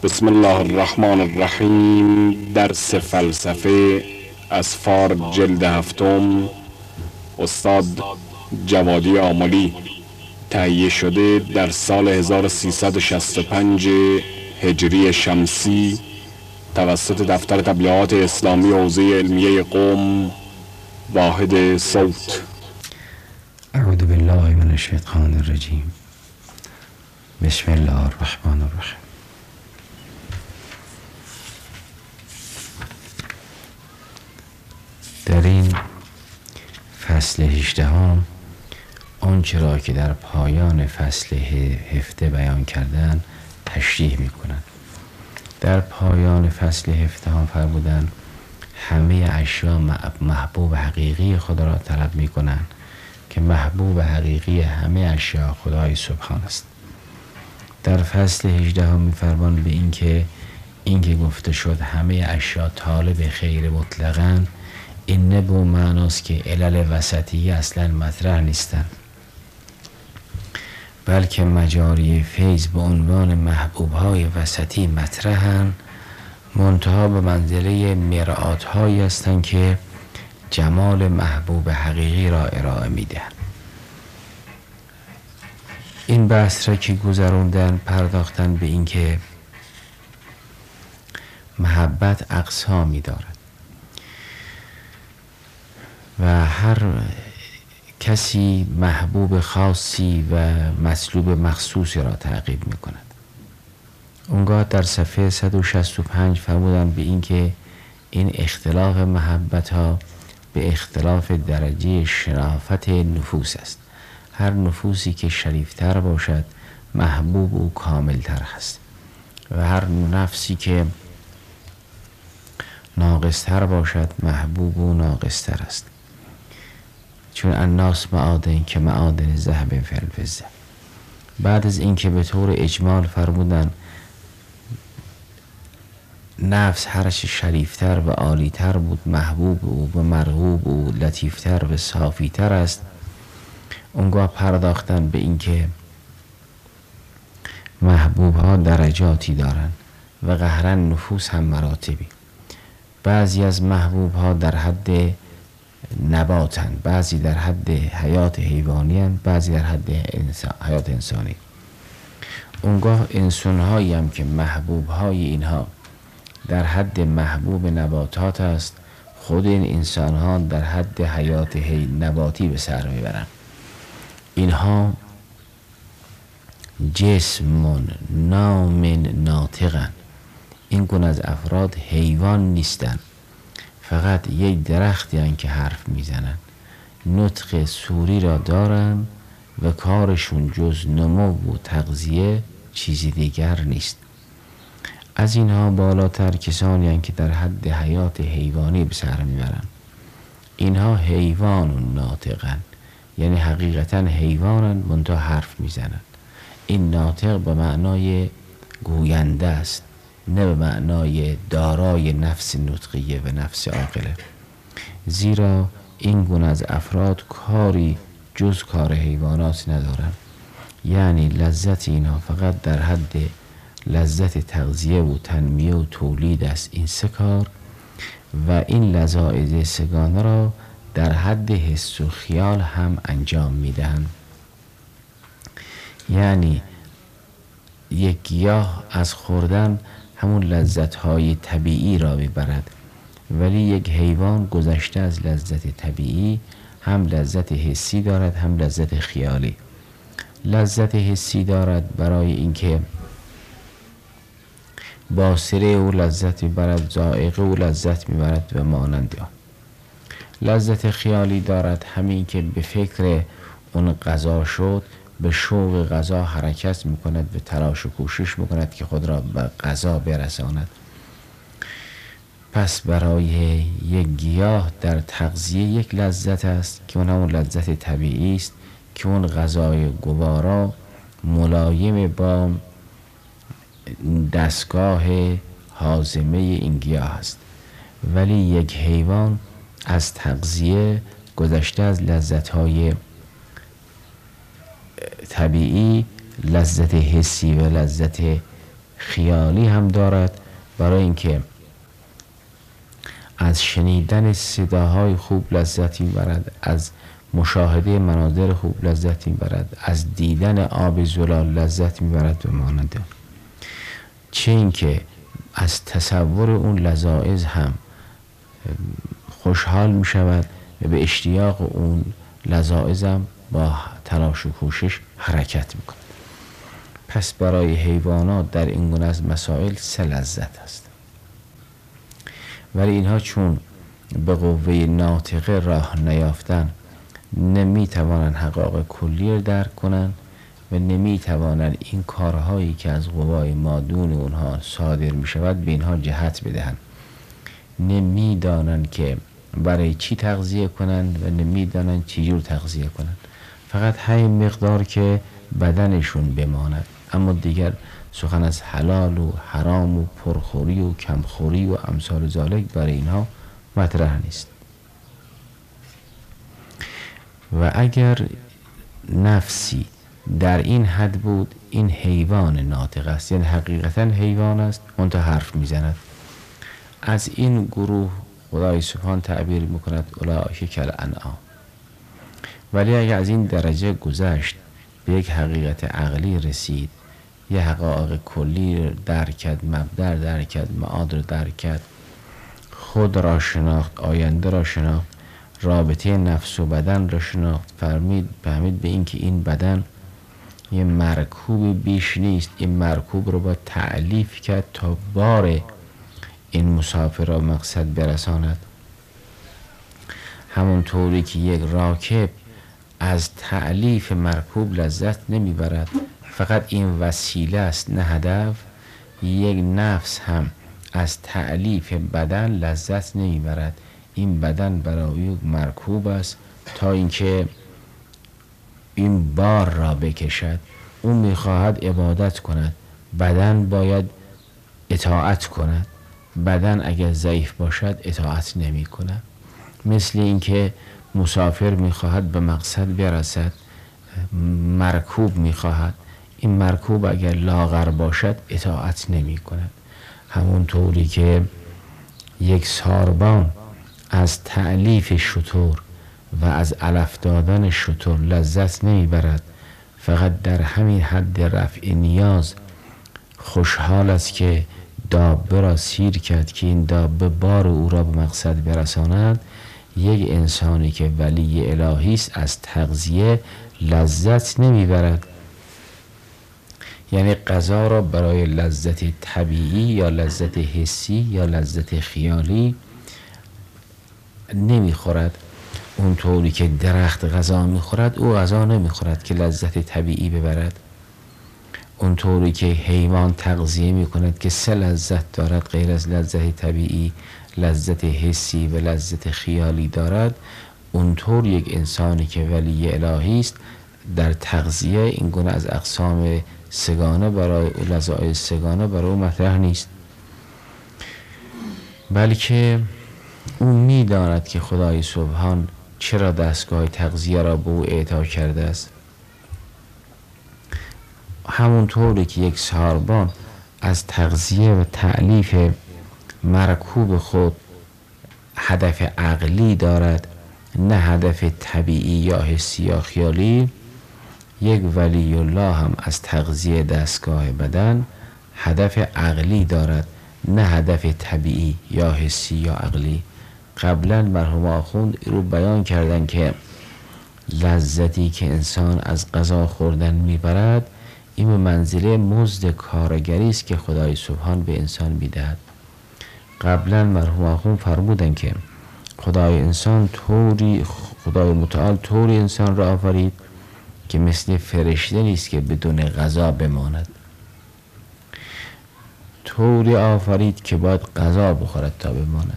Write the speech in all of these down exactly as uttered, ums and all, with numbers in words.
بسم الله الرحمن الرحیم. درس فلسفه از فار جلد هفتم، استاد جوادی آملی، تهیه شده در سال هزار و سیصد و شصت و پنج هجری شمسی توسط دفتر تبلیغات اسلامی حوزه علمیه قم، واحد صوت. اعوذ بالله من الشیطان الرجیم. بسم الله الرحمن الرحیم. در این فصل هجدهم آنچه را که در پایان فصل هفده بیان کردن تشریح می کنند. در پایان فصل هفدهم فرمودند همه اشیا محبوب حقیقی خدا را طلب می کنند که محبوب حقیقی همه اشیا خدای سبحان است. در فصل هجدهم می فرماند به این که این که گفته شد همه اشیا طالب خیر مطلقاً، این نه به معناست که علل وسطی اصلا مطرح نیستند، بلکه مجاری فیض به عنوان محبوب‌های وسطی مطرحند، منتها به منزله مرآت‌هایی هستند که جمال محبوب حقیقی را ارائه می‌دهند. این بحث را که گذروندن پرداختن به این که محبت اقسامی دارد و هر کسی محبوب خاصی و مطلوب مخصوصی را تعقیب می کند. اونگاه در صفحه صد و شصت و پنج فرمودن به این که این اختلاف محبت ها به اختلاف درجه شرافت نفوس است. هر نفوسی که شریفتر باشد محبوب او کاملتر هست و هر نفسی که ناقصتر باشد محبوب او ناقصتر است، چون الناس معادن که معادن ذهب فی الفضه. بعد از اینکه به طور اجمال فرمودن نفس هرچه شریفتر و عالیتر بود محبوب او و مرغوب او لطیفتر و صافیتر است، اونگاه پرداختن به اینکه محبوب ها درجاتی دارند و قهرا نفوس هم مراتبی. بعضی از محبوب ها در حد نباتن، بعضی در حد حیات حیوانی هن، بعضی در حد انسان، حیات انسانی. اونگاه انسان هایی هم که محبوب های اینها در حد محبوب نباتات است، خود این انسان ها در حد حیات حی نباتی به سر میبرن. اینها جسم نام ناطقن. این گونه از افراد حیوان نیستن، فقط یک درختی هن که حرف میزنن، نطق سوری را دارن و کارشون جز نمو و تغذیه چیزی دیگر نیست. از اینها بالاتر کسانی هن که در حد حیات حیوانی به سر میبرن. اینها حیوان و ناطقن، یعنی حقیقتا حیوانن منتها حرف میزنن. این ناطق به معنای گوینده است، نه به معنای دارای نفس نطقیه و نفس عاقله، زیرا این گونه از افراد کاری جز کار حیوانات ندارن. یعنی لذت اینها فقط در حد لذت تغذیه و تنمیه و تولید است، این سه کار، و این لذایذ سگانه را در حد حس و خیال هم انجام میدن. یعنی یک گیاه از خوردن همون لذت‌های طبیعی را میبرد، ولی یک حیوان گذشته از لذت طبیعی هم لذت حسی دارد هم لذت خیالی. لذت حسی دارد برای اینکه باصره او لذت میبرد، ذائقه او لذت میبرد و مانند آن. لذت خیالی دارد همین که به فکر اون غذا شد، به شوق غذا حرکت میکند و تلاش و کوشش میکند که خود را به غذا برساند. پس برای یک گیاه در تغذیه یک لذت است که اون همون لذت طبیعی است که اون غذای گوارا ملایم با دستگاه هاضمه این گیاه است. ولی یک حیوان از تغذیه گذشته از لذت‌های طبیعی لذت حسی و لذت خیالی هم دارد، برای اینکه از شنیدن صداهای خوب لذت میبرد، از مشاهده مناظر خوب لذت میبرد، از دیدن آب زلال لذت میبرد و مانند. چه اینکه از تصور اون لذایذ هم خوشحال میشود و به اشتیاق اون لذایذ هم با تلاش و کوشش حرکت میکند. پس برای حیوانات در این گونه از مسائل سه لذت است، ولی اینها چون به قوه ناطقه راه نیافتن نمیتوانند حقایق کلی را درک کنند و نمیتوانند این کارهایی که از قوای مادون اونها صادر میشود به اینها جهت بدهند. نمیدانند که برای چی تغذیه کنند و نمیدانند چی جور تغذیه کنند، فقط همین مقدار که بدنشون بماند، اما دیگر سخن از حلال و حرام و پرخوری و کمخوری و امثال ذالک برای اینها مطرح نیست. و اگر نفسی در این حد بود، این حیوان ناطق است، یعنی حقیقتا حیوان است، اون تا حرف میزند. از این گروه خدای سبحان تعبیر میکند اولئک کالانعام. ولی اگر از این درجه گذشت، به یک حقیقت عقلی رسید، یه حقایق کلی درک کرد، مبدأ درک کرد، معاد را درک کرد، خود را شناخت، آینده را شناخت، رابطه نفس و بدن را شناخت، فهمید فهمید به این که این بدن یه مرکوب بیش نیست، این مرکوب رو با تعلیف کرد تا بار این مسافر را مقصد برساند. همونطوری که یک راکب از تعلیف مرکوب لذت نمیبرد، فقط این وسیله است نه هدف، یک نفس هم از تعلیف بدن لذت نمیبرد. این بدن برای یک مرکوب است تا اینکه این بار را بکشد. اون میخواهد عبادت کند، بدن باید اطاعت کند. بدن اگر ضعیف باشد اطاعت نمی کند. مثل اینکه مسافر میخواهد به مقصد برسد، مرکوب میخواهد، این مرکوب اگر لاغر باشد اطاعت نمی کند. همونطوری که یک ساربان از تعلیف شتر و از علف دادن شتر لذت نمیبرد، فقط در همین حد رفع نیاز خوشحال است که دابه را سیر کرد که این دابه بار او را به مقصد برساند. یک انسانی که ولی الهی است از تغذیه لذت نمیبرد، یعنی غذا را برای لذت طبیعی یا لذت حسی یا لذت خیالی نمیخورد. اونطوری که درخت غذا میخورد او غذا نمیخورد که لذت طبیعی ببرد. اونطوری که حیوان تغذیه میکند که سه لذت دارد غیر از لذت طبیعی، لذت حسی و لذت خیالی دارد، اونطور یک انسانی که ولی الهی است در تغذیه این گونه از اقسام سگانه برای او، لذایذ سگانه برای او مطرح نیست، بلکه او میداند که خدای سبحان چرا دستگاه تغذیه را به او اعطا کرده است. همونطوری که یک ساربان از تغذیه و تعلیف مرکوب خود هدف عقلی دارد نه هدف طبیعی یا حسی یا خیالی، یک ولی الله هم از تغذیه دستگاه بدن هدف عقلی دارد نه هدف طبیعی یا حسی یا عقلی. قبلا مرحوم آخوند رو بیان کردن که لذتی که انسان از غذا خوردن میبرد این به منزله مزد کارگری است که خدای سبحان به انسان میدهد. قبلا مرحوم آخوند فرمودن که خدای انسان طوری خدای متعال طوری انسان را آفرید که مثل فرشته نیست که بدون غذا بماند، طوری آفرید که باید غذا بخورد تا بماند.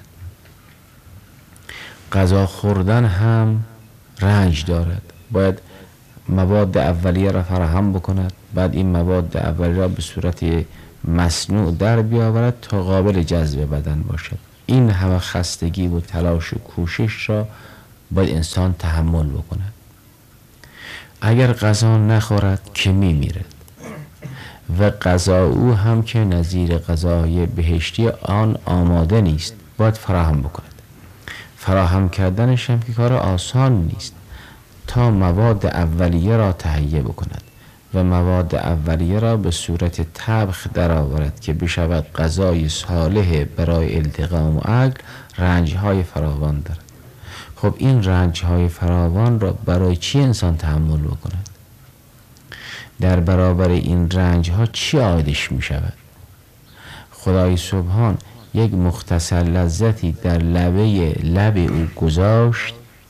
غذا خوردن هم رنج دارد، باید مواد اولیه را فراهم بکند، بعد این مواد اولیه را به صورت مصنوع در بیاورد تا قابل جذب بدن باشد. این همه خستگی و تلاش و کوشش را باید انسان تحمل بکند. اگر غذا نخورد که میمیرد و غذا او هم که نظیر غذای بهشتی آن آماده نیست، باید فراهم بکند. فراهم کردنش هم که کار آسان نیست تا مواد اولیه را تهیه بکند و مواد اولیه را به صورت طبخ درآورد که بشود غذای صالح برای التقام و اکل. رنجهای فراوان دارد. خب این رنجهای فراوان را برای چی انسان تحمل بکند؟ در برابر این رنجها چی عایدش می شود؟ خدای سبحان یک مختصر لذتی در لبه لب او گذاشت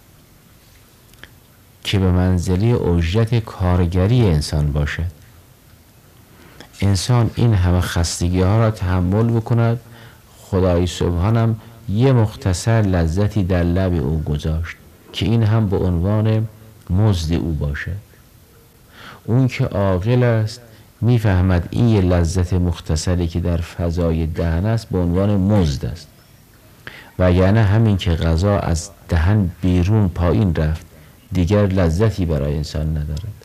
که به منزله اجرت کارگری انسان باشد. انسان این همه خستگی ها را تحمل بکند، خدای سبحانم یه مختصر لذتی در لب او گذاشت که این هم به عنوان مزد او باشد. اون که عاقل است میفهمد این یه لذت مختصری که در فضای دهن است به عنوان مزد است، و یعنی همین که غذا از دهن بیرون پایین رفت دیگر لذتی برای انسان ندارد.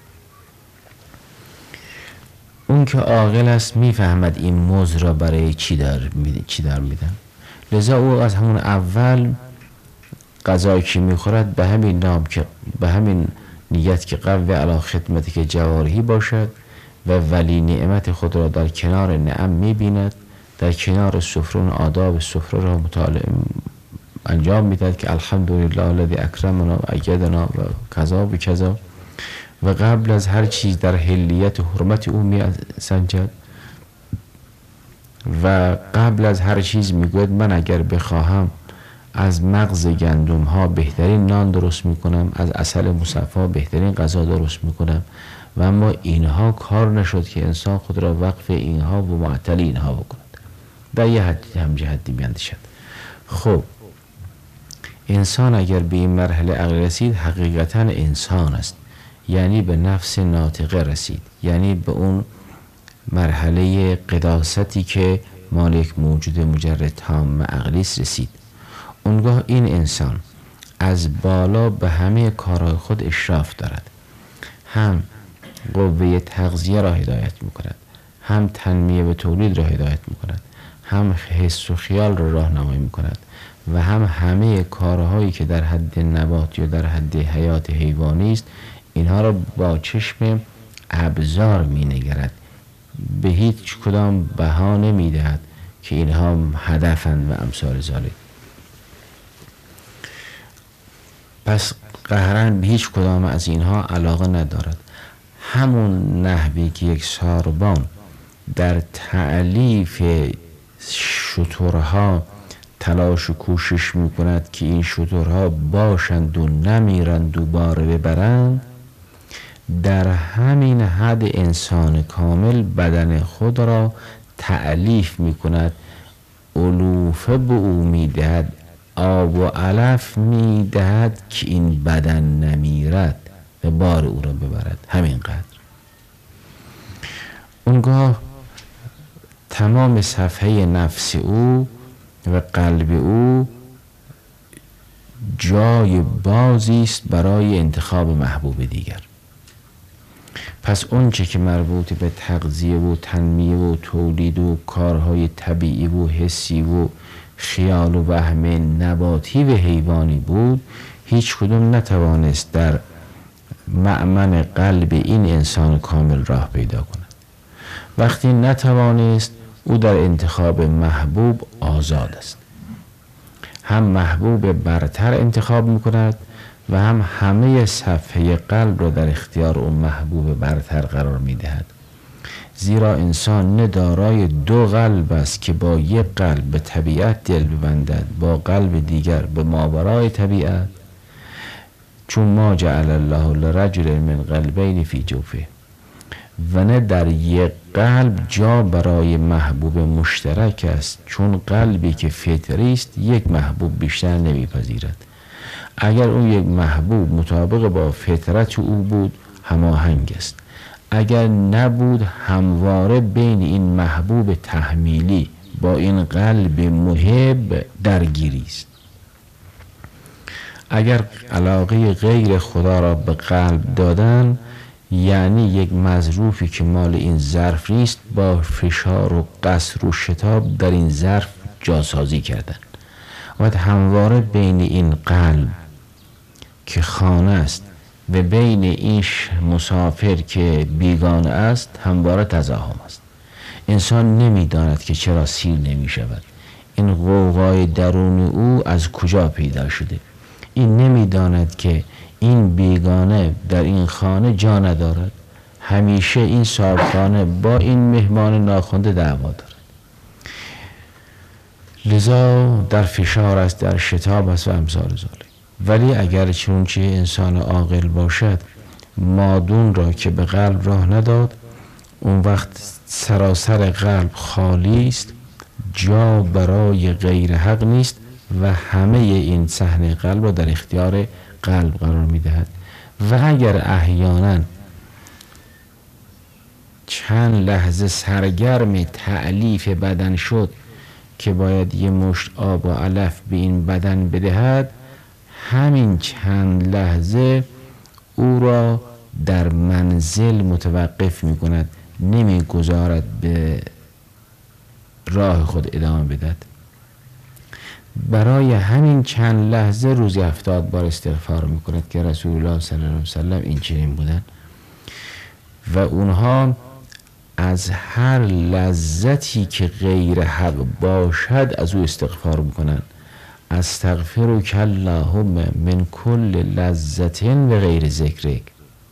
اون که عاقل است میفهمد این مزد را برای چی دار چی دار میدن. لذا او از همون اول غذایی که میخورد به همین نام که به همین نیت که قوی علی خدمتی که جوارحی باشد و ولی نعمت خود را در کنار نعم میبیند، در کنار سفره آداب سفره را مطالعه انجام میدهد که الحمدلله الذی اکرمنا و ایدنا و کذا و کذا، و قبل از هر چیز در حلیت و حرمت او می سنجد و قبل از هر چیز میگوید من اگر بخواهم از مغز گندم ها بهترین نان درست میکنم، از عسل مصفا بهترین غذا درست میکنم، و اما اینها کار نشد که انسان خود را وقف اینها و معطل اینها بکند. در یه حدی هم جهتی میاندیشد. خب انسان اگر به این مرحله عقل رسید حقیقتا انسان است، یعنی به نفس ناطقه رسید، یعنی به اون مرحله قداستی که مال یک موجود مجرد تام عقلیست رسید. اونگاه این انسان از بالا به همه کارهای خود اشراف دارد، هم قوه تغذیه را هدایت میکند، هم تنمیه و تولید را هدایت میکند، هم حس و خیال را راهنمایی میکند، و هم همه کارهایی که در حد نبات یا در حد حیات حیوانی است اینها را با چشم ابزار مینگرد، به هیچ کدام بها نمیدهد که اینها هدفند و امثال ذالک. پس قهرن به هیچ کدام از اینها علاقه ندارد. همون نحوی که یک ساربان در تعلیف شترها تلاش و کوشش میکند که این شترها باشند و نمیرند و بار ببرند، در همین حد انسان کامل بدن خود را تعلیف میکند، علوفه به او میدهد، آب و علف میدهد که این بدن نمیرد و بار او را ببرد. همینقدر. اونگاه تمام صفحه نفس او و قلب او جای بازی است برای انتخاب محبوب دیگر. پس اونچه که مربوط به تغذیه و تنمیه و تولید و کارهای طبیعی و حسی و خیال و وهم نباتی و حیوانی بود، هیچ کدوم نتوانست در مأمن قلب این انسان کامل راه پیدا کند. وقتی نتوانست، او در انتخاب محبوب آزاد است. هم محبوب برتر انتخاب میکند و هم همه صفحه قلب را در اختیار اون محبوب برتر قرار میدهد. زیرا انسان نه دارای دو قلب است که با یک قلب به طبیعت دل ببندد، با قلب دیگر به ماورای طبیعت، چون ما جعل الله لرجل من قلبین فی جوفه، و نه در یک قلب جا برای محبوب مشترک است، چون قلبی که فطری است یک محبوب بیشتر نمیپذیرد. اگر اون یک محبوب مطابق با فطرت او بود هماهنگ است، اگر نبود همواره بین این محبوب تحمیلی با این قلب محب درگیری است. اگر علاقه غیر خدا را به قلب دادن یعنی یک مظروفی که مال این ظرف نیست با فشار و قصر و شتاب در این ظرف جاسازی کردن. و همواره بین این قلب که خانه است و بین این مسافر که بیگانه است همواره تزاحم است. انسان نمیداند که چرا سیر نمی شود. این غوغای درون او از کجا پیدا شده. این نمیداند که این بیگانه در این خانه جا ندارد. همیشه این صاحبخانه با این مهمان ناخوانده دعوا دارد. لذا در فشار است، در شتاب است و امثال ذالک. ولی اگر چونچه انسان عاقل باشد، مادون را که به قلب راه نداد، اون وقت سراسر قلب خالی است، جا برای غیر حق نیست و همه این صحنه قلب را در اختیار قلب قرار میدهد. و اگر احیانا چند لحظه سرگرم تألیف بدن شد که باید یه مشت آب و علف به این بدن بدهد، همین چند لحظه او را در منزل متوقف می کند، نمی گذارد به راه خود ادامه بدهد. برای همین چند لحظه روزی هفتاد بار استغفار می کند که رسول الله صلی الله علیه وسلم این چنین بودن. و اونها از هر لذتی که غیر حق باشد از او استغفار میکنن. استغفرک اللهم من کل لذت و غیر ذکرک.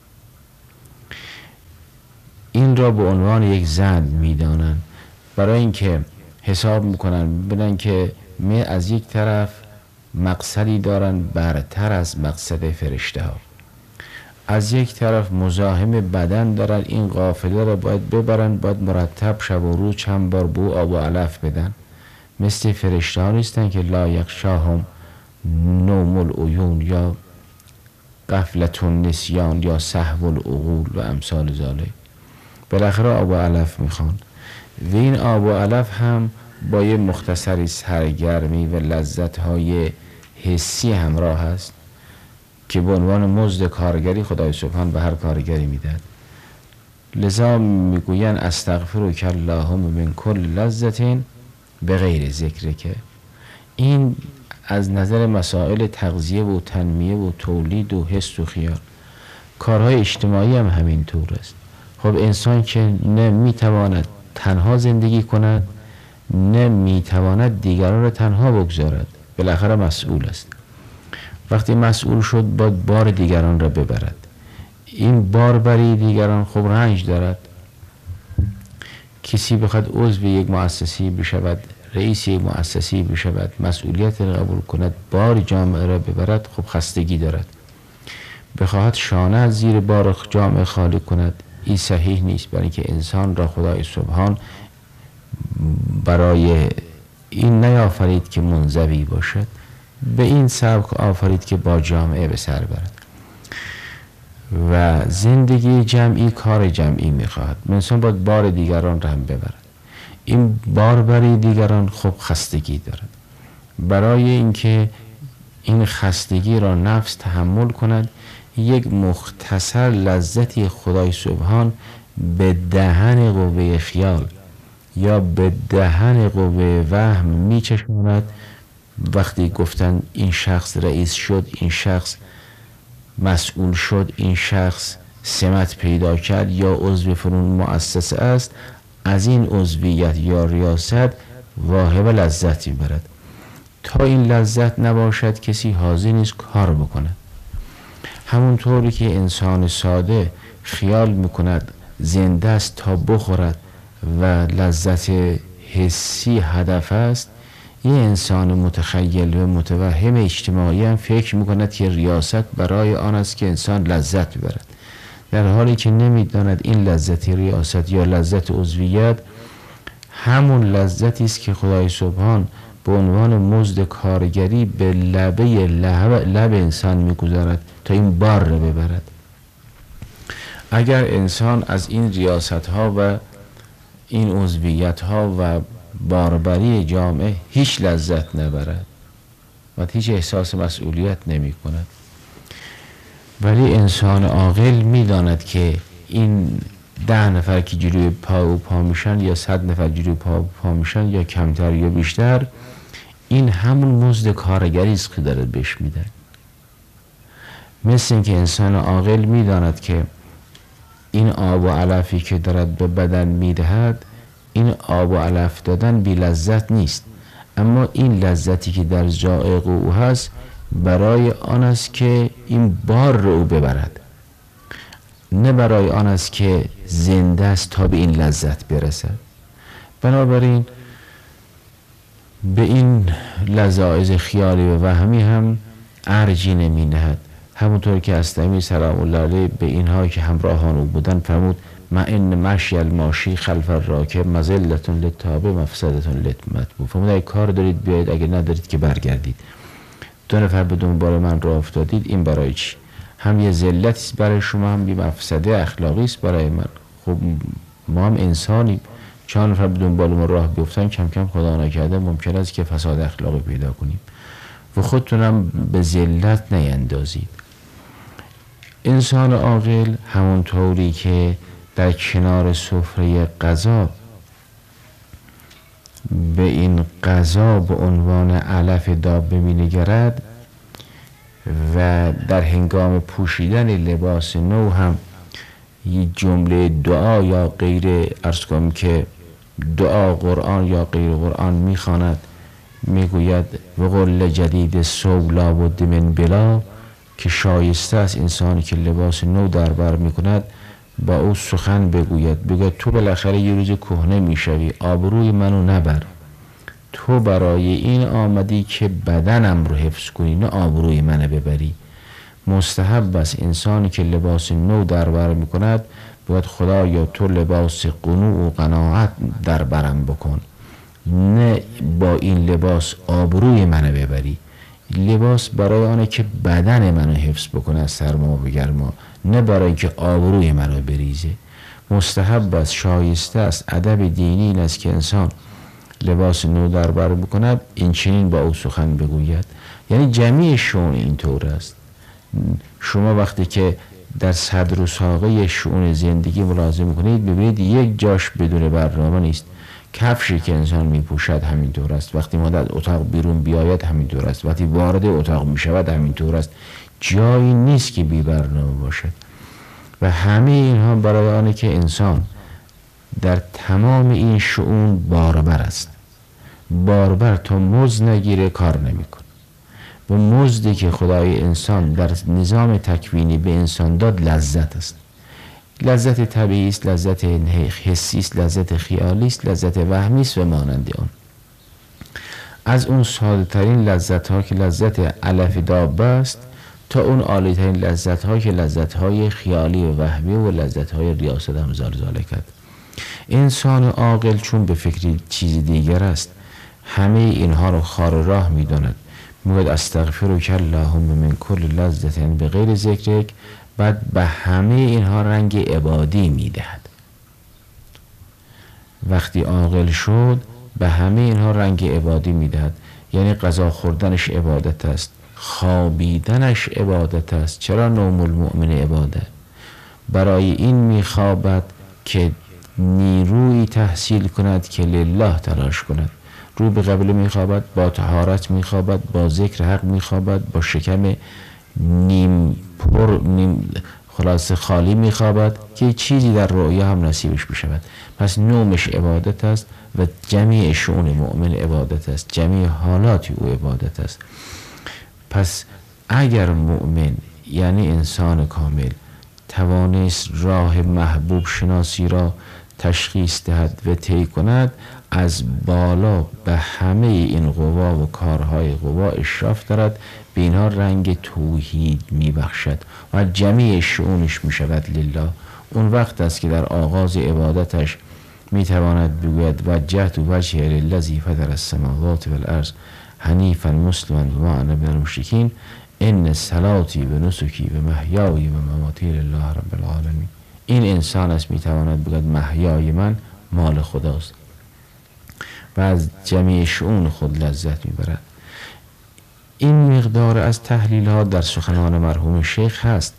این را به عنوان یک زد میدانن، برای اینکه حساب میکنن ببینن که می از یک طرف مقصدی دارن برتر از مقصد فرشته ها، از یک طرف مزاحم بدن دارن، این قافله را باید ببرن، باید مرتب شب و روز چند بار بو آب و علف بدن. مثل فرشته ها نیستن که لا یغشاهم نوم العیون یا غفلت النسیان یا سهو العقول و امثال ذالک. بالاخره آب و علف میخوان و این آب و علف هم با یه مختصری سرگرمی و لذت های حسی همراه هست که به عنوان مزد کارگری خدای سبحان به هر کارگری میدهد. لذا میگوین استغفرک اللهم من کل لذت به غیر ذکرک. این از نظر مسائل تغذیه و تنمیه و تولید و حس و خیال. کارهای اجتماعی هم همین طور است. خب انسان که نمیتواند تنها زندگی کند، نمیتواند دیگران را تنها بگذارد، بالاخره مسئول است. وقتی مسئول شد باید بار دیگران را ببرد. این بار بری دیگران خب رنج دارد. کسی بخواد عضو یک مؤسسه بشود، رئیس یک مؤسسه بشود، مسئولیت را قبول کند، بار جامعه را ببرد، خب خستگی دارد. بخواهد شانه از زیر بار جامعه خالی کند، این صحیح نیست، برای اینکه انسان را خدای سبحان برای این نیافرید که منزوی باشد، به این سبک آفرید که با جامعه به سر برد. و زندگی جمعی کار جمعی میخواهد. انسان باید بار دیگران را هم ببرد. این بار بری دیگران خب خستگی دارد. برای اینکه این خستگی را نفس تحمل کند، یک مختصر لذتی خدای سبحان به دهن قوه خیال یا به دهن قوه وهم میچشاند. وقتی گفتن این شخص رئیس شد، این شخص مسئول شد، این شخص سمت پیدا کرد یا عضو فلان مؤسسه است، از این عضویت یا ریاست واهب لذت میبرد. تا این لذت نباشد کسی حاضر نیست کار بکند. همونطوری که انسان ساده خیال میکند زنده است تا بخورد و لذت حسی هدف است، این انسان متخیل و متوهم اجتماعی هم فکر میکند که ریاست برای آن است که انسان لذت ببرد، در حالی که نمیداند این لذت ریاست یا لذت عضویت همون لذتی است که خدای سبحان به عنوان مزد کارگری به لبه لب, لب انسان میگذارد تا این بار را ببرد. اگر انسان از این ریاست ها و این عضویت ها و باربری جامعه هیچ لذت نبرد و هیچ احساس مسئولیت نمی کند، ولی انسان عاقل می داند که این ده نفر که جلوی پا و پا میشن یا صد نفر جلوی پا و پا میشن یا کمتر یا بیشتر، این همون مزد کارگری است که داره بهش میدن. مثل اینکه انسان عاقل میداند که این آب و علفی که دارد به بدن میدهد، این آب و علف دادن بی لذت نیست، اما این لذتی که در ذائق او هست برای آن است که این بار رو او ببرد، نه برای آن است که زنده است تا به این لذت برسد. بنابراین به این لذایذ خیالی و وهمی هم ارجی نمی نهد. همونطور که استمی سلام الله علیه به اینهایی که همراهان او بودن فرمود ما ان مشی الماشی خلف الراکب مذلة للتابع مفسدة للمتبوع. فرمود اگه کار دارید بیایید، اگه ندارید که برگردید. دو نفر به دنبال من راه افتادید، این برای چی؟ هم یه ذلتی برای شما، هم یه مفسده اخلاقی است برای من. خب ما هم انسانیم، چند نفر به دنبال ما راه بیفتن کم کم خدا نکرده ممکن است که فساد اخلاقی پیدا کنیم و خودتونم به ذلت نیندازید. انسان عاقل همونطوری که در کنار سفره غذا به این غذا به عنوان علف دابه می‌نگرد و در هنگام پوشیدن لباس نو هم یک جمله دعا یا غیر ارز کنم که دعا قرآن یا غیر قرآن میخواند، میگوید وقل جدید صوب لابد من بلا، که شایسته است انسانی که لباس نو در بر میکند با او سخن بگوید، بگوید تو بالاخره یه روز کهنه میشوی، آبروی منو نبر، تو برای این آمدی که بدنم رو حفظ کنی نه آبروی منو ببری. مستحب است انسانی که لباس نو در بر میکند باید خدا یا تو لباس قنوع و قناعت در برم بکن، نه با این لباس آبروی منو ببری. لباس برای آنه که بدن منو حفظ بکنه از سرما و گرما، نه برای اینکه آبروی منو بریزه. مستحب است، شایسته است، ادب دینی این است که انسان لباس نو در بر بکند، این چنین با او سخن بگوید. یعنی جمعی شؤون این طور است. شما وقتی که در صدر و ساقه شؤون زندگی ملاحظه میکنید ببینید یک جاش بدون برنامه نیست. کفشی که انسان میپوشد همینطور است، وقتی ما در اتاق بیرون بیاید همینطور است، وقتی وارد اتاق میشود همینطور است. جایی نیست که بی برنامه باشد و همه اینها برای آنه که انسان در تمام این شؤون باربر است. باربر تا مزد نگیره کار نمیکنه. و مزدی که خدای انسان در نظام تکوینی به انسان داد لذت است. لذت طبیعی است، لذت حسی است، لذت خیالی است، لذت وهمی است و مانند آن. از اون ساده ترین لذت ها که لذت علف دابه است تا اون عالی ترین لذت ها که لذت های خیالی و وهمی و لذت های ریاست هم زالزالکت. انسان عاقل چون به فکر چیز دیگر است همه اینها رو خار راه می داند. میگوید استغفرک اللهم من کل لذت به غیر ذکرک، بعد به همه اینها رنگ عبادی میدهد. وقتی عاقل شد به همه اینها رنگ عبادی میدهد، یعنی غذا خوردنش عبادت است، خوابیدنش عبادت است. چرا نوم المؤمن عبادت؟ برای این میخوابد که نیروی تحصیل کند که لله تلاش کند. رو به قبله میخوابد، با طهارت میخوابد، با ذکر حق میخوابد، با شکم نیم پر نیم خلاص خالی میخوابد که چیزی در رؤیا هم نصیبش بشود. پس نومش عبادت است و جمیع شؤون مؤمن عبادت است، جمیع حالات او عبادت است. پس اگر مؤمن یعنی انسان کامل توانست راه محبوب شناسی را تشخیص دهد و طی کند، از بالا به همه این قوا و کارهای قوا اشراف دارد، به اینها رنگ توحید میبخشد و جمیع شؤونش میشود لله. اون وقت است که در آغاز عبادتش میتواند بگوید وجهت وجهی للذی فطر السماوات والارض حنیفا مسلما و ما انا من المشرکین ان صلاتی و نسکی و محیایی و مماتی لله رب العالمین. این انسان است میتواند بگوید محیای من مال خداست و از جمیع شؤون خود لذت میبرد. این مقدار از تحلیل ها در سخنان مرحوم شیخ هست.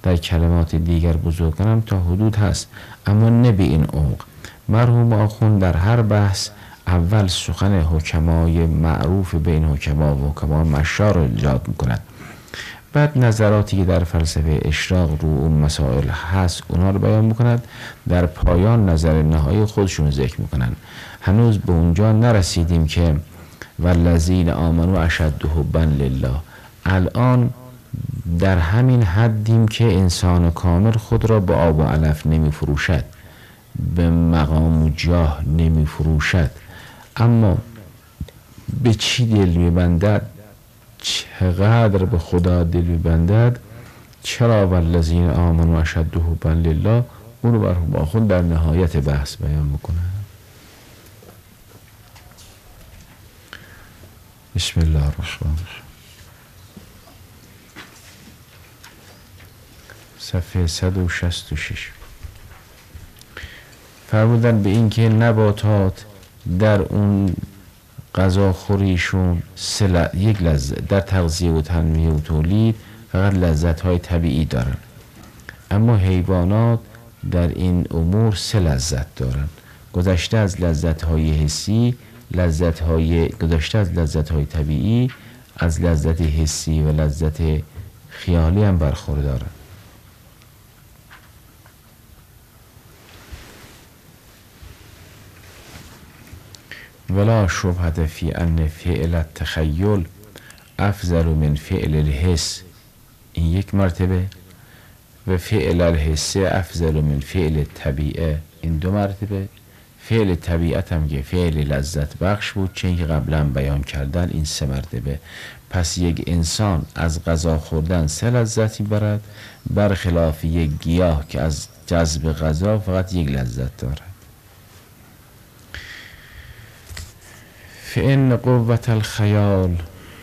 در کلمات دیگر بزرگ کنم تا حدود هست، اما نه به این عمق. مرحوم آخوند در هر بحث اول سخن حکمای معروف بین حکما و حکما مشار رو ایجاد میکنند، بعد نظراتی که در فلسفه اشراق رو اون مسائل هست اونا رو بیان میکنند، در پایان نظر نهایی خودشون رو ذکر میکنند. هنوز به اونجا نرسیدیم که والذین آمنوا اشد حبا لله. الان در همین حدیم که انسان کامل خود را به آب و علف نمی فروشد، به مقام و جاه نمی فروشد، اما به چی دل می بندد؟ چقدر به خدا دل می بندد؟ چرا والذین آمنوا اشد حبا لله؟ اون رو مرحوم آخوند در نهایت بحث بیان میکنه. بسم الله الرحمن الرحیم. صفحه صد و شصت و شش. فرمودن به این که نباتات در اون غذاخوریشون یک لذت، در تغذیه و تنمیه و تولید فقط لذت های طبیعی دارن، اما حیوانات در این امور سه لذت دارن. گذشته از لذت های حسی، لذت های گذشته از لذت های طبیعی، از لذت حسی و لذت خیالی هم برخوردارن. ولا شبهة فی ان فعل التخیل افضل من فعل الحس. این یک مرتبه. و فعل الحس افضل من فعل الطبیعه. این دو مرتبه. فعل طبیعت هم که فعل لذت بخش بود چون که قبلا بیان کردن، این سه مرتبه. پس یک انسان از غذا خوردن سه لذتی برد، برخلاف یک گیاه که از جذب غذا فقط یک لذت دارد. فإن قوة الخیال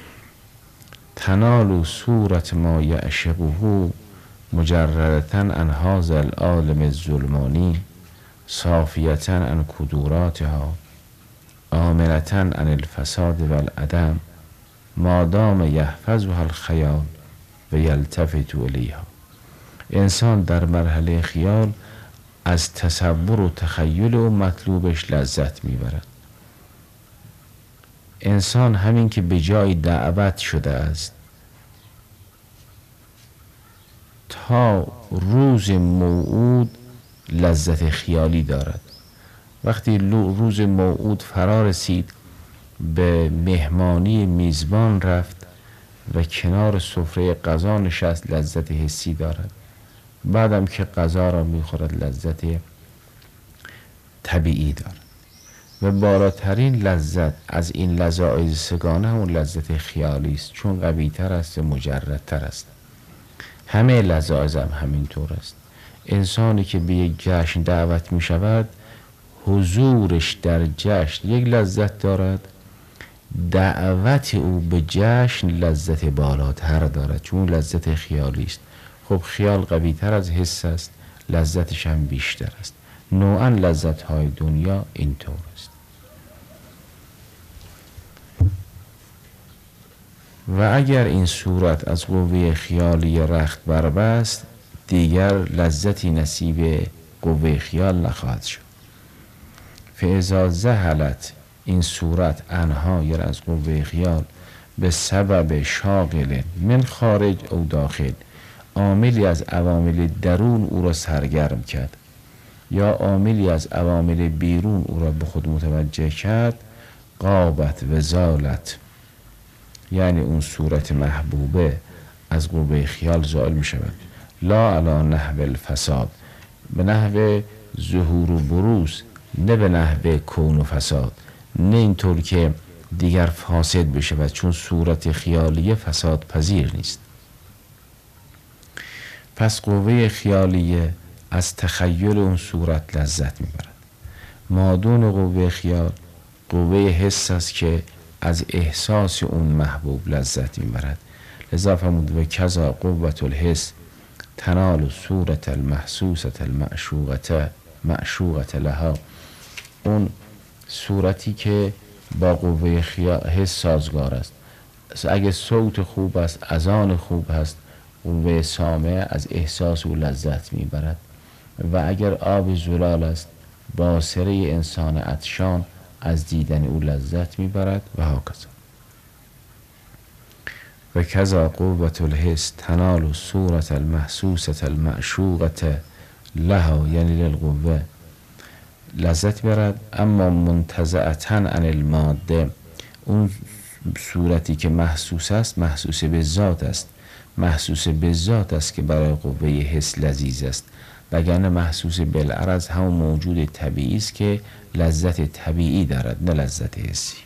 تنال صورت ما یعشقه مجردة عن هذا العالم الظلمانی صافیة عن کدوراتها آمنة عن الفساد والعدم ما دام یحفظها الخیال و یلتفت الیها. انسان در مرحله خیال از تصور و تخیل و مطلوبش لذت میبرد. انسان همین که به جای دعوت شده است تا روز موعود لذت خیالی دارد. وقتی روز موعود فرا رسید، به مهمانی میزبان رفت و کنار سفره غذا نشست، لذت حسی دارد. بعدم که غذا را میخورد لذت طبیعی دارد. و بالاترین لذت از این لذایز سگانه همون لذت خیالی است، چون قوی تر است و مجردتر است. همه لذایز هم همینطور است. انسانی که به یک جشن دعوت می شود، حضورش در جشن یک لذت دارد، دعوت او به جشن لذت بالاتر دارد، چون لذت خیالی است. خب خیال قوی تر از حس است، لذتش هم بیشتر است. نوعا لذت های دنیا اینطور است. و اگر این صورت از قوه خیالی رخت بربست، دیگر لذتی نصیب قوه خیال نخواهد شد. فاذا زهلت، این صورت انها یا از قوه خیال به سبب شاغل من خارج او داخل، عاملی از عوامل درون او را سرگرم کرد یا عاملی از عوامل بیرون او را به خود متوجه کرد، غابت و زالت، یعنی اون صورت محبوبه از قوه خیال زائل می شود. لا علی نحو الفساد، به نحو ظهور و بروز، نه به نحو کون و فساد، نه اینطور که دیگر فاسد بشود، چون صورت خیالیه فساد پذیر نیست. پس قوه خیالیه از تخیل اون صورت لذت میبرد. مادون قوه خیال قوه حس است که از احساس اون محبوب لذت میبرد. لذا فرمود و کذا قوة الحس تنال صورت المحسوسة المعشوقة معشوقة لها، اون صورتی که با قوه حس سازگار است. اگه صوت خوب است، اذان خوب هست، قوه سامعه از احساس او لذت میبرد و اگر آب زلال است باصره انسان عطشان از دیدن او لذت میبرد و هاکذا. و کذا قوت الحس تنال صورت المحسوسة المعشوقة لها، یعنی للقوه لذت برد، اما منتزعتاً عن الماده، اون صورتی که محسوس است محسوس به ذات است، محسوس به ذات است که برای قوه حس لذیذ است، وگرنه محسوس بالعرض همون موجود طبیعی است که لذت طبیعی دارد نه لذت حسی.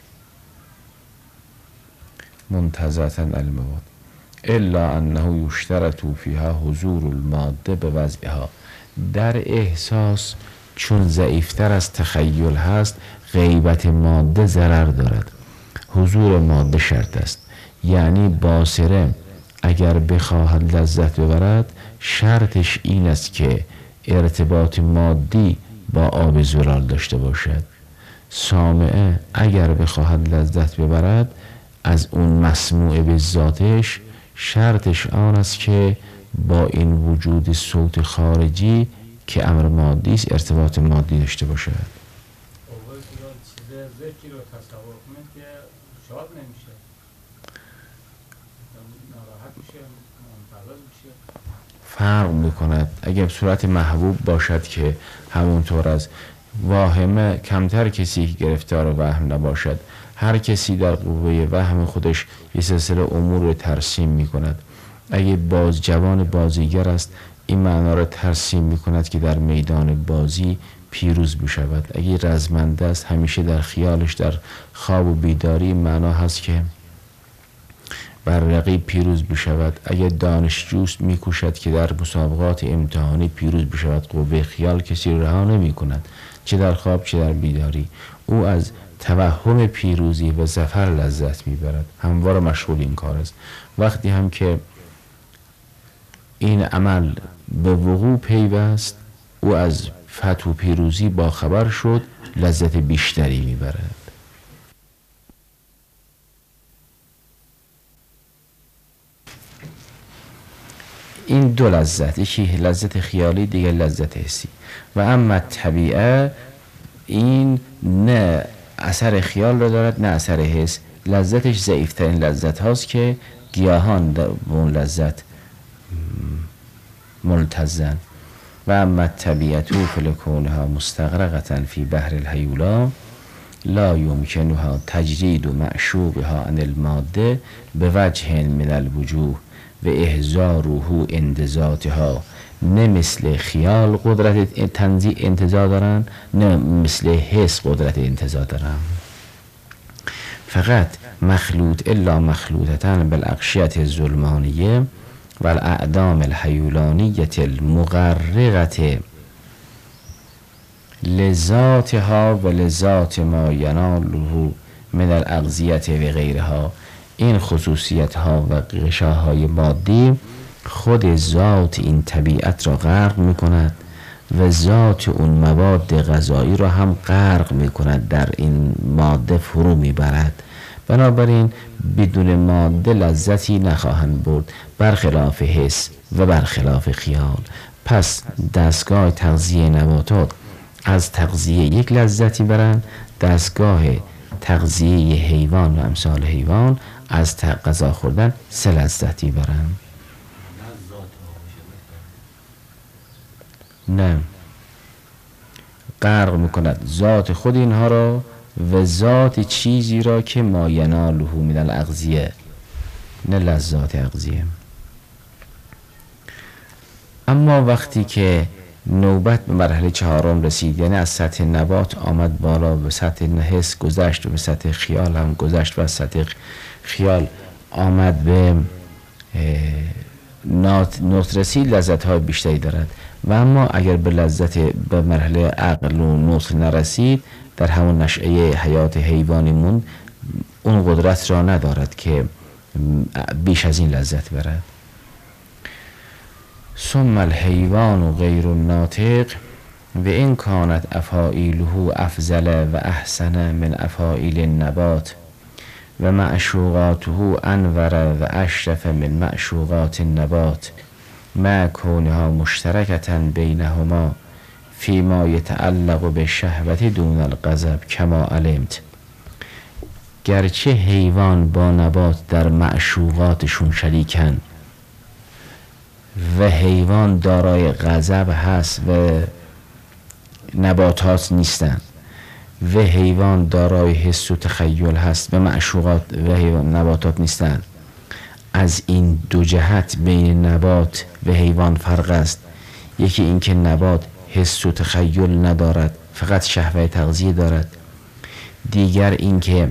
منتزعتاً عن المواد الا انه یشترط فیها حضور الماده به وضعها، در احساس چون ضعیفتر از تخیل هست غیبت ماده ضرر دارد، حضور ماده شرط است، یعنی باصره اگر بخواهد لذت ببرد شرطش این است که ارتباط مادی با آب زلال داشته باشد، سامعه اگر بخواهد لذت ببرد از اون مسموع به ذاتش شرطش آن است که با این وجود صوت خارجی که امر مادی است ارتباط مادی داشته باشد. فرق میکند اگر صورت محبوب باشد که همونطور از واهمه کمتر کسی که گرفتار وهم نباشد، هر کسی در قوه وهم خودش یه سلسله امور رو ترسیم میکند. اگه باز جوان بازیگر است این معنا رو ترسیم میکند که در میدان بازی پیروز بشود، اگه رزمنده است همیشه در خیالش در خواب و بیداری معنا هست که بر رقیب پیروز بشود، اگه دانشجوست میکوشد که در مسابقات امتحانی پیروز بشود، قوه خیال کسی رها نمی کند چه در خواب چه در بیداری، او از توهم پیروزی و ظفر لذت میبرد، همواره مشغول این کار است. وقتی هم که این عمل به وقوع پیوست او از فتح و پیروزی با خبر شد لذت بیشتری میبرد. این دو لذت، یکی لذت خیالی دیگه لذت حسی. و اما طبیعه این نه اثر خیال رو دارد نه اثر حس، لذتش ضعیفترین لذت هاست که گیاهان در اون لذت ملتزن. و اما طبیعتو فلکونها مستغرقتا فی بحر الهیولا لا یمکنها تجرید و معشوقها عن الماده به وجه من الوجوه و احضاره عند ذاتها، نه مثل خیال قدرت تنزیع انتزاع دارن نه مثل حس قدرت انتزاع دارن. فقط مخلوط الا مخلوطتن بالاغشیة الظلمانیه و الاعدام الحیولانیه المغرقه لذاتها و لذات ما یناله من الاغذیه و غیرها، این خصوصیت ها و غشاهای مادی خود ذات این طبیعت را غرق می کند و ذات اون مواد غذایی را هم غرق می کند، در این ماده فرو می برد. بنابراین بدون ماده لذتی نخواهند برد، برخلاف حس و برخلاف خیال. پس دستگاه تغذیه نباتات از تغذیه یک لذتی برند، دستگاه تغذیه حیوان و امثال حیوان از غذا خوردن سه لذتی برند. نه، غرق میکند ذات خود اینها را و ذات چیزی را که ما یناله من الاغذیه، نه لذات اغذیه. اما وقتی که نوبت به مرحله چهارم رسید، یعنی از سطح نبات آمد بالا به سطح حس گذشت و به سطح خیال هم گذشت و از سطح خیال آمد به نوت رسید، لذت های بیشتری دارد. و اما اگر به لذت به مرحله عقل و نوت نرسید، در همون نشأه حیات حیوانیمون اون قدرت را ندارد که بیش از این لذت برد. ثم الحیوان غیر الناطق و این کانت افاعیله افضل و احسن من افاعیل النبات و معشوقاته انور و اشرف من معشوقات النبات مع کونها مشترکتا بینهما فیما یتعلق به شهوت دون الغضب کما علمت. گرچه حیوان با نبات در معشوقاتشون شریکن و حیوان دارای غضب هست و نباتات نیستن و حیوان دارای حس و تخیل هست و معشوقات و حیوان نباتات نیستن، از این دو جهت بین نبات و حیوان فرق است. یکی اینکه نبات حس و تخیل ندارد، فقط شهوه تغذیه دارد. دیگر اینکه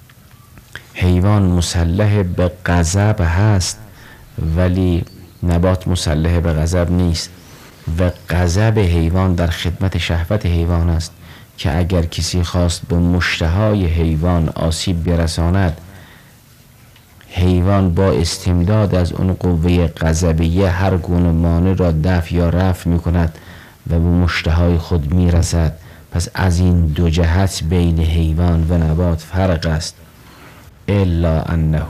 حیوان مسلح به غضب هست ولی نبات مسلح به غضب نیست و غضب حیوان در خدمت شهوت حیوان است که اگر کسی خواست به مشتهای حیوان آسیب برساند، حیوان با استمداد از اون قوه غضبیه هر گونه مانع را دفع یا رفع می کند و به مشتهای خود می رسد. پس از این دو جهت بین حیوان و نبات فرق است. الا انه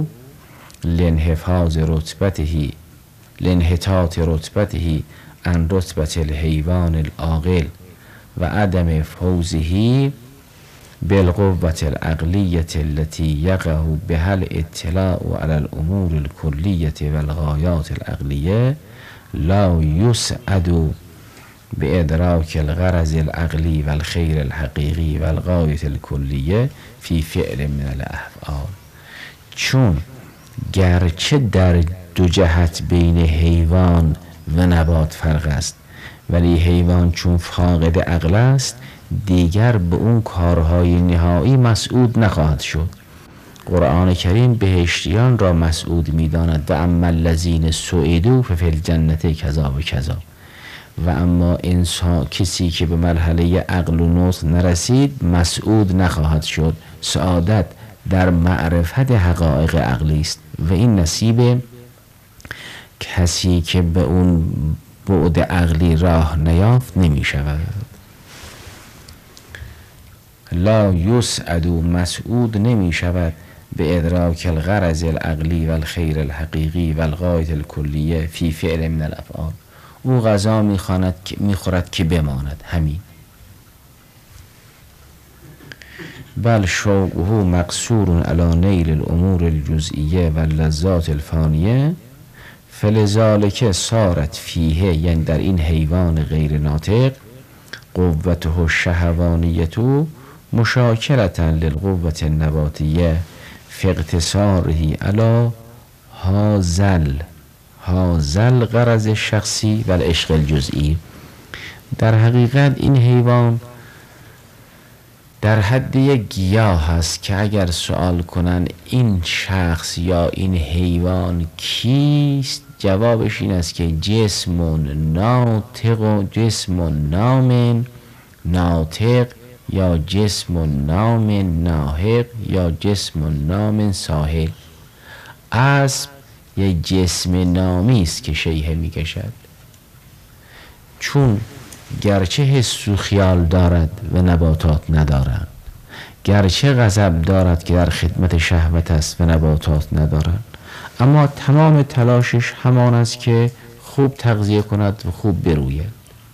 لانحفاظ رتبته لانحطاط رتبته عن رتبة الحیوان العاقل و عدم فوزه بالقوة العقلیة التي یقع بها الاطلاع على الامور الكلیة والغایات العقلیة لا یسعد بادراک الغرض العقلی والخیر الحقیقی والغایة الکلیة فی فعل من الافعال. چون گرچه در دو جهت بین حیوان و نبات فرق است ولی حیوان چون فاقد عقل است دیگر به اون کارهای نهایی مسعود نخواهد شد. قرآن کریم بهشتیان را مسعود می‌داند و اما الذین سعدوا ففی الجنة کذا و کذا، و اما انسان کسی که به مرحله عقل و نطق نرسید مسعود نخواهد شد. سعادت در معرفت حقایق عقلی است و این نصیب کسی که به اون بعد عقلی راه نیافت نمی شود. لا یسعد، مسعود نمی شود به ادراک الغرض العقلی و الخیر الحقیقی و الغایة الکلیه فی فعل من الافعال. او غذا میخواند می خورد که بماند، همین. بل شوقه مقصور علی نیل الامور الجزئیه و اللذات الفانیه فلذالک صارت فیه، یعنی در این حیوان غیر ناطق، قوته شهوانیتو مشاکلتا للقوة النباتیه فی اقتصاره علی هازل هازل غرض شخصی و العشق الجزئی. در حقیقت این حیوان در حد یک گیاه هست که اگر سوال کنن این شخص یا این حیوان کیست، جوابش این است که جسم ناطق و جسم نام ناطق یا جسم نام ناهق یا جسم نام ساحل. اسب یک جسم نامی است که شیهه می کشد، چون گرچه حس و خیال دارد و نباتات ندارد، گرچه غضب دارد که در خدمت شهوت است و نباتات ندارد، اما تمام تلاشش همان است که خوب تغذیه کند و خوب بروید.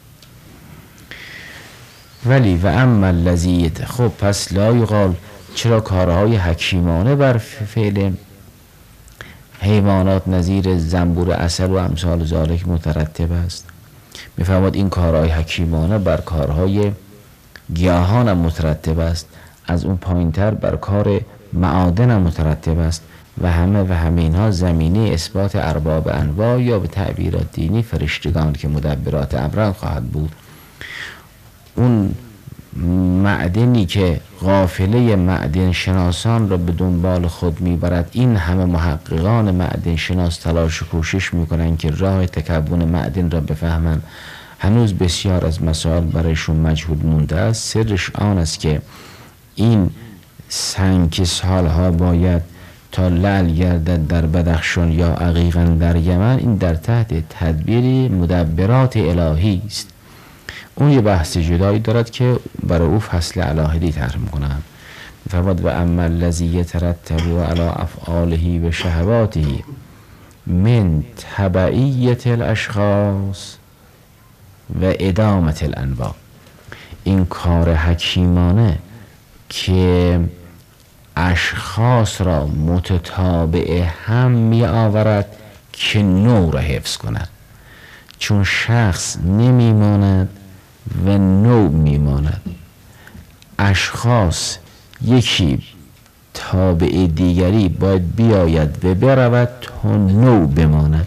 ولی و اما الذی، خب پس لا یقال، چرا کارهای حکیمانه بر فعل حیوانات نظیر زنبور عسل و امثال ذالک مترتب است؟ میفهمد این کارهای حکیمانه بر کارهای گیاهان هم مترتب است، از اون پایینتر بر کار معادن هم مترتب است و همه و همه اینها زمینه اثبات ارباب انواع یا به تعبیرات دینی فرشتگان که مدبرات امران خواهد بود. اون معدنی که قافله معدن شناسان را به دنبال خود میبرد، این همه محققان معدن شناس تلاش و کوشش میکنن که راه تکون معدن را بفهمن، هنوز بسیار از مسائل برایشون مجهول مونده است. سرش آن است که این سنگ که سالها باید تا لعل گردد در بدخشان یا عقیقا در یمن، این در تحت تدبیر مدبرات الهی است. اون یه بحث جدایی دارد که برای او فصل الهی طرح میکنم. فقط و اما الذی یترتب علی افعاله و شهواته من تبعیت الاشخاص و ادامت الانواع. این کار حکیمانه که اشخاص را متتابع هم می آورد که نوع را حفظ کند، چون شخص نمی ماند و نوع می ماند. اشخاص یکی تابع دیگری باید بیاید و برود تا نوع بماند.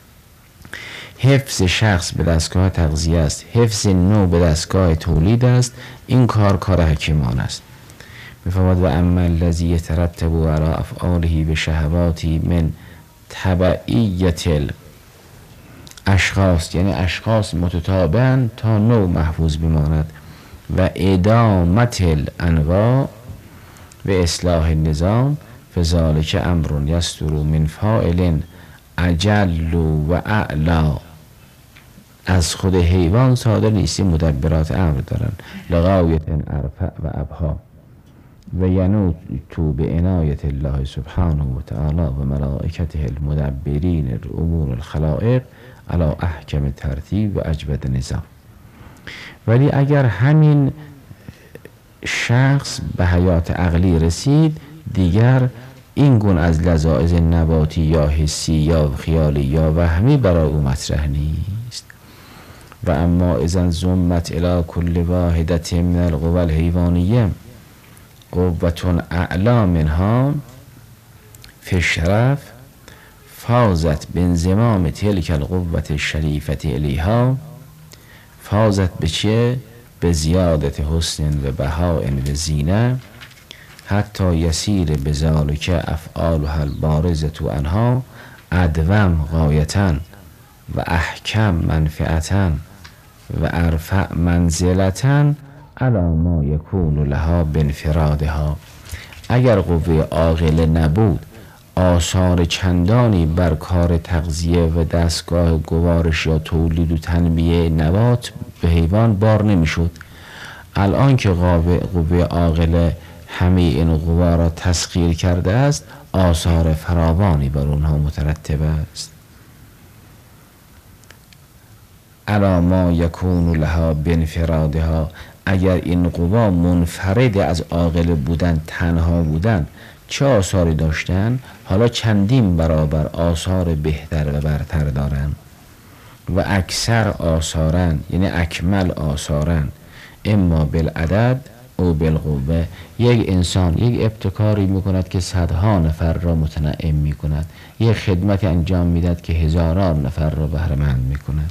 حفظ شخص به دستگاه تغذیه است، حفظ نوع به دستگاه تولید است. این کار کار حکیمان است. بفرماد و اما الذی یترتب علی افعاله بشهواتی من تبعیت الاشخاص، یعنی اشخاص متتابعاً تا نوع محفوظ بماند، و ادامت الانواع و اصلاح النظام، فذلک امر یصدر من فاعل اجل و اعلا. از خود حیوان صادر نیست، مدبرات امر دارن، لغایت ارفع و ابها، و ینوت به عنایت الله سبحانه و تعالی و ملائکته المدبرین امور الخلائق علی احکم ترتیب و اجود نظام. ولی اگر همین شخص به حیات عقلی رسید، دیگر این گونه از لذائذ نباتی یا حسی یا خیالی یا وهمی برای او مطرح نیست. و اما اذا زمت الی کل واحدة من القوى الحیوانیه قوة اعلی منها فی الشرف فازت بانضمام تلک القوة الشریفة الیها. فازت به چه؟ به زیادت حسن و بهاء و زینه، حتی یسیر بذالک افعالها البارزة عنها ادوم غایتا و احکم منفعتا و ارفع منزلتا علی ما یکون لها بانفرادها. اگر قوه عاقله نبود، آثار چندانی بر کار تغذیه و دستگاه گوارش یا تولید و تنمیه نبات به حیوان بار نمیشد. الان که قوه عاقله همه این قوا را تسخیر کرده است، آثار فراوانی بر اونها مترتب است. علی ما یکون لها بانفرادها. اگر این قوا منفرد از عاقله بودن، تنها بودن، چه آثاری داشتن؟ حالا چندین برابر آثار بهتر و برتر دارن و اکثر آثارن، یعنی اکمل آثارن، اما بالعدد او بالقوه. یک انسان یک ابتکاری میکند که صدها نفر را متنعم میکند، یک خدمت انجام میدهد که هزاران نفر را بهره مند میکند.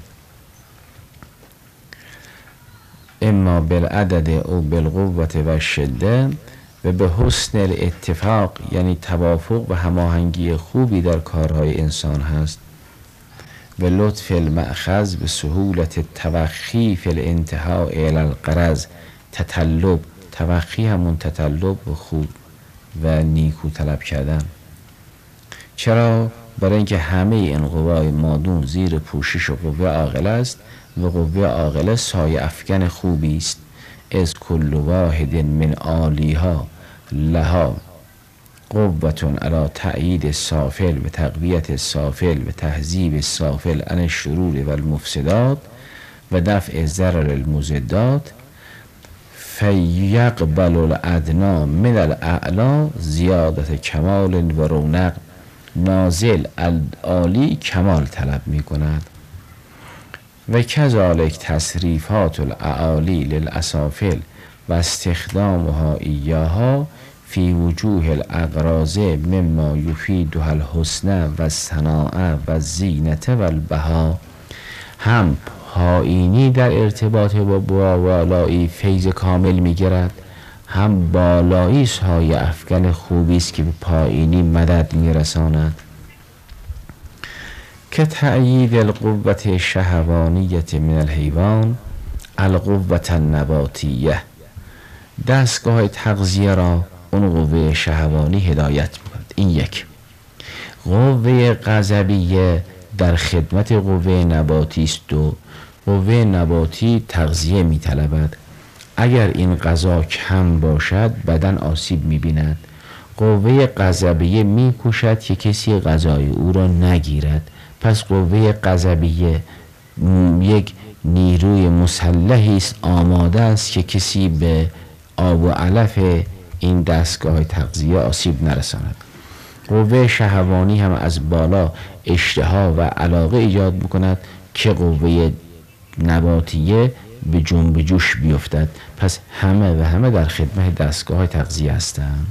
اما بالعدد او بالقوه و شده و به حسن الاتفاق، یعنی توافق و هماهنگی خوبی در کارهای انسان هست، و لطف المأخذ به سهولت توخی فی الانتهاء الی الغرض. تطلب، توخی همون تطلب و خوب و نیکو طلب کردن. چرا؟ برای اینکه همه این قوای مادون زیر پوشش و قوه عاقله است و قوه عاقله سایه افکن خوبی است. از کل واحد من آلیها لها قوة علی تأیید السافل و تقویت السافل و تهذیب السافل عن الشرور و المفسدات و دفع ضرر المضادات، فیقبل الادنا من الاعلی زیادت کمال و رونق. نازل العالی کمال طلب می کند. و کذالک تصریفات الاعالی للاسافل و استخدامها ایاها فی وجوه الاغراض مما یفیدها الحسن و الصناعه و الزینت و البها. هم پایینی در ارتباط با بالایی فیض کامل میگیرد، هم بالایی سایه افکن خوبی است که به پایینی مدد میرساند. که تأیید القوة شهوانیت من الحیوان القوة النباتیه. دستگاه تغذیه را اون قوه شهوانی هدایت میکند. این یک. قوه غضبیه در خدمت قوه نباتی است. دو، قوه نباتی تغذیه میطلبد، اگر این غذا کم باشد بدن آسیب می‌بیند. قوه غضبیه می‌کوشد که کسی غذای او را نگیرد. پس قوه غضبیه یک نیروی مسلحی است، آماده است که کسی به آب و علف این دستگاه تغذیه آسیب نرساند. قوه شهوانی هم از بالا اشتها و علاقه ایجاد می‌کند که قوه نباتیه به جنب جوش بیفتد. پس همه و همه در خدمت دستگاه تغذیه هستند.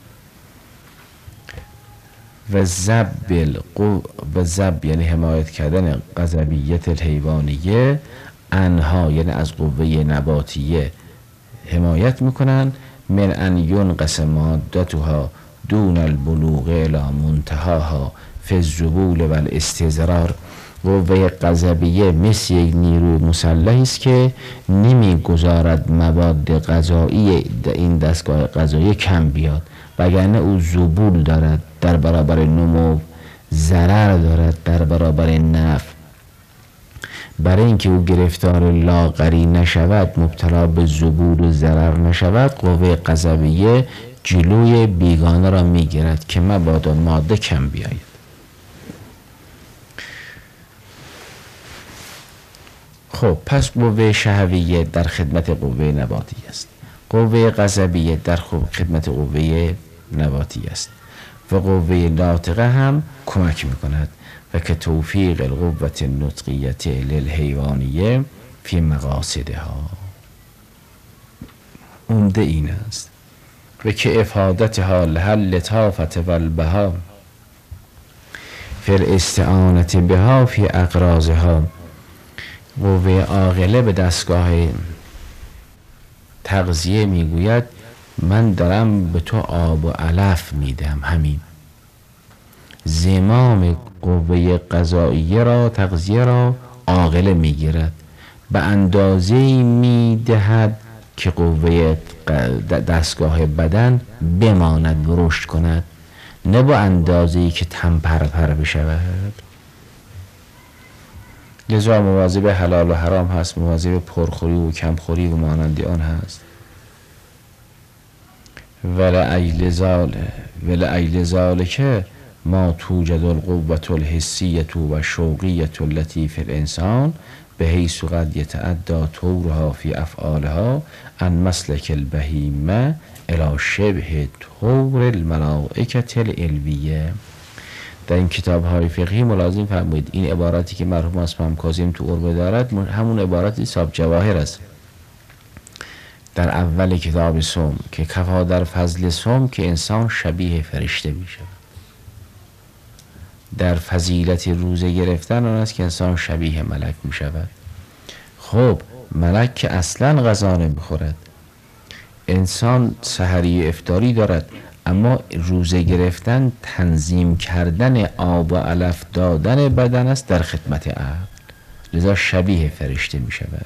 و زب و زب یعنی حمایت کردن غضبیت الحیوانیه، انها یعنی از قوه نباتیه حمایت میکنن. من ان ینقص مادتها دون البلوغ الی منتهاها فی الذبول و الاستضرار. قوه غضبیه مثل یک نیروی مسلحی است که نمیگذارد مواد غذایی این دستگاه غذایی کم بیاد، وگرنه او ذبول دارد، در برابر نمو، ضرر دارد در برابر نفع. برای اینکه او گرفتار لاغری نشود، مبتلا به ذبول و ضرر نشود، قوه غضبیه جلوی بیگانه را میگیرد که مبادا ماده کم بیاید. خب پس قوه شهویه در خدمت قوه نباتی است، قوه غضبیه در خدمت قوه نباتی است و قوه ناطقه هم کمک میکند و که توفیق القوة النطقیه للحیوانیه فی مقاصدها. عمده این است و که افادتها لها اللطافة و البها فی الاستعانة بها فی اقراضها. قوه عاقله به دستگاه تغذیه میگوید من دارم به تو آب و علف میدم، همین. زمام قوه غذاییه را تغذیه را عاقله میگیرد، به اندازه میدهد که قوه دستگاه بدن بماند و رشد کند، نه با اندازه‌ای که تن پرپر بشود. لذا مواظب حلال و حرام هست، مواظب پرخوری و کمخوری و مانند آن هست. ولعیل ذالک ما توجد القوة الحسیة و شوقیة التي فی الانسان به حیث قد یتعدی طورها فی افعالها عن مسلک البهیمه الی شبه طور الملائکة العلویه. در این کتاب های فقهی ملازم فرمایید این عبارتی که مرحوم اسمم کاظم تو عربه دارد همون عبارت حساب جواهر است در اول کتاب صوم که کفا در فضل صوم که انسان شبیه فرشته می شود. در فضیلت روزه گرفتن آن است که انسان شبیه ملک می شود. خب ملک که اصلا غذا نمی خورد، انسان سحری افطاری دارد، اما روزه گرفتن تنظیم کردن آب و علف دادن بدن است در خدمت عقل، لذا شبیه فرشته می شود.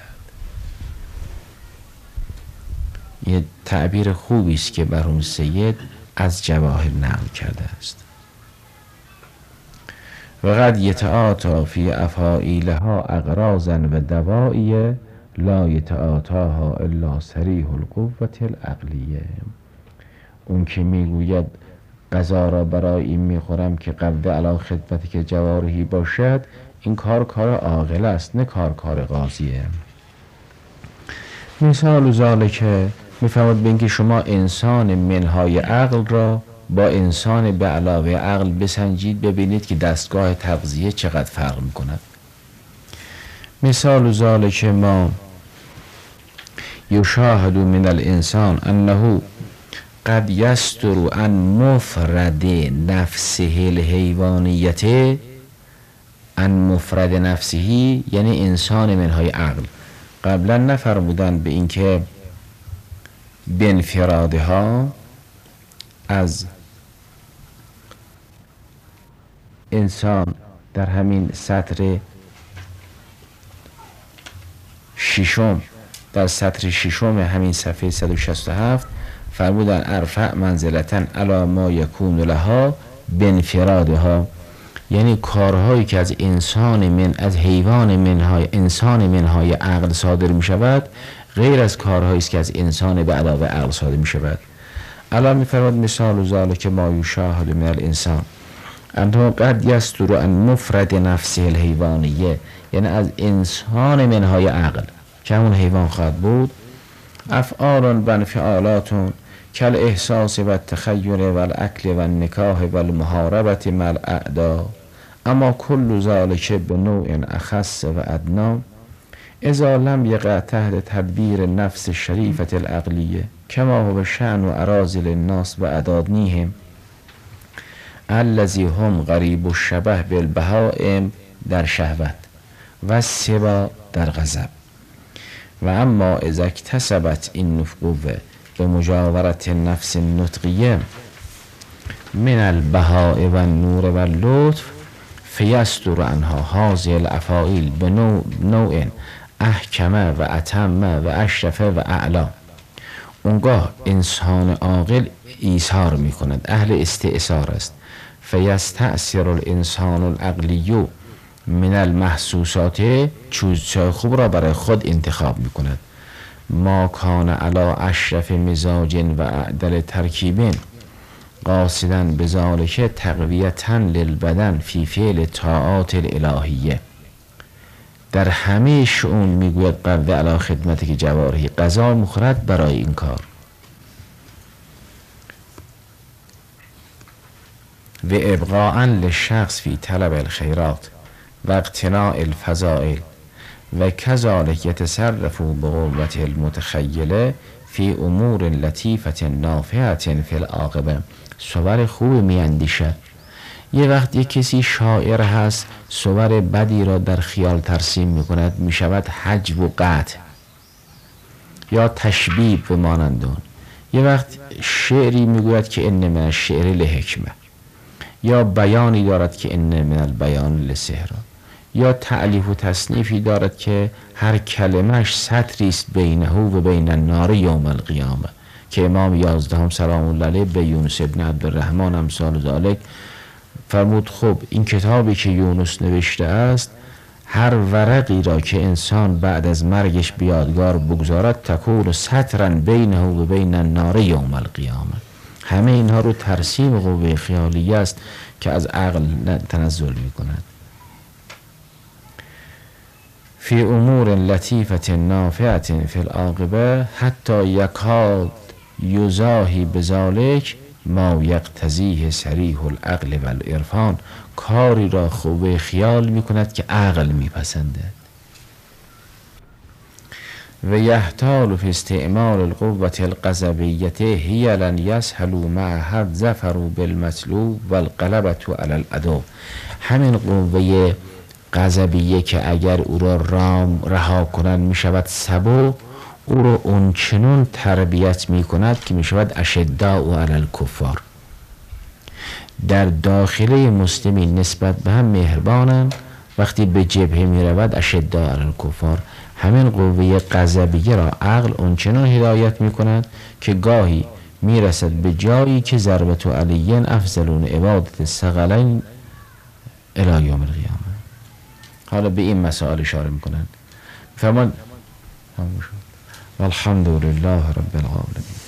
یه تعبیر خوبی است که مرحوم سید از جواهر نقل کرده است. و قد یتعاطی فی افعالها اغراضا و دوائیه لا یتعاطاها الا صریح القوة العقلیه. اون که میگوید غذا را برای این میخورم که قوه علی خدمتی که جوارحی باشد، این کار کار عاقل است، نه کار کار قاضیه. مثال ذالک میفهمد به اینکه شما انسان منهای عقل را با انسان به علاوه عقل بسنجید، ببینید که دستگاه تغذیه چقدر فرق میکند. مثال ذالک ما یشاهد من الانسان انه قد یستر عن مفرد نفسه الحیوانیت، عن مفرد نفسه یعنی انسان منهای عقل. قبلا نفرمودن به اینکه بانفرادها از انسان در همین سطر ششم، در سطر ششم همین صفحه صد و شصت و هفت فرمودن ارفع منزلتاً علی ما یکون لها بانفرادها، یعنی کارهایی که از انسان من از حیوان منهای انسان منهای عقل صادر می شود غیر از کارهایی است که از انسان به علاوه عقل صادر می شود. الا می فرماد مثال ذلک ما یشاهد من الانسان انه قد یصدر عن مفرد نفسه الحیوانیه، یعنی از انسان منهای عقل که همون حیوان خواهد بود، افعال و انفعالات کل احساس و تخیل و الاکل و النکاح و المحاربت مع الاعداء، اما کل ذلک به نوع اخص و ادنا اذا لم یقع تحت تدبیر نفس شریفت العقلیه کما هو شأن و اراذل الناس و ادادنیهم الذی هم غریب الشبه بالبهائم در شهوت و سبا در غضب. و اما اذا اکتسبت این قوه به مجاورت نفس النطقیه من البهاء و النور و اللطف فیصدر عنها هذه الافاعیل به نوع احکمه و اتمه و اشرفه و اعلا. اونگاه انسان عاقل ایثار می کند، اهل استئثار است. فیستأثر الانسان العقلی من المحسوسات، چیزهای خوب را برای خود انتخاب می کند. ما کان علی اشرف مزاج و اعدل ترکیب قاصدا بذالک تقویتا للبدن فی فعل طاعات الالهیه. در همه شؤون میگوید قوه علی خدمت که جوارحی غذا مخورد برای این کار. و ابقاء للشخص فی طلب الخیرات و اقتناء الفضائل و کذالک یتصرف بقوة المتخیله فی امور لطیفة نافعة فی العاقبه. صور خوب میاندیشد. یه وقت یک کسی شاعر هست، صور بدی را در خیال ترسیم میکند، میشود حجب و قطع یا تشبیب و مانندون. یه وقت شعری میگوید که ان من الشعر لحکمه، یا بیانی دارد که ان من البیان لسحر، یا تألیف و تصنیفی دارد که هر کلمش سطری است بینه و بین النار یوم القیامه، که امام یازدهم سلام الله علیه به یونس ابن عبدالرحمن امثال ذالک فرمود خب این کتابی که یونس نوشته است، هر ورقی را که انسان بعد از مرگش بیادگار بگذارد تکون سطرا بینه و بین النار یوم القیامه. همه اینها رو ترسیم قوه خیالیه است که از عقل تنزل می کند. فی امور لطیفة نافعة فی العاقبه حتی یکاد یزاحی بذالک ما یقتضیه صریح العقل و العرفان. کاری را خوبه خیال می کند که عقل می پسنده. و یحتال فی استعمال القوة الغضبیه هی لن یسهلوا معها الظفر بالمطلوب و الغلبة علی العدو. همین قوه غضبیه که اگر او را رام رها کنند می شود سبو، او را اونچنون تربیت می کند که می شود اشداء علی الکفار. در داخله مسلمین نسبت به هم مهربانند، وقتی به جبهه می رود اشداء علی الکفار. همین قوه غضبیه را عقل اونچنان هدایت می کند که گاهی می رسد به جایی که ضربت علیین افضلون عبادت الثقلین الی یوم القیامه. حالا به این مسائل اشاره می کنند. فرمان والحمد لله رب العالمین.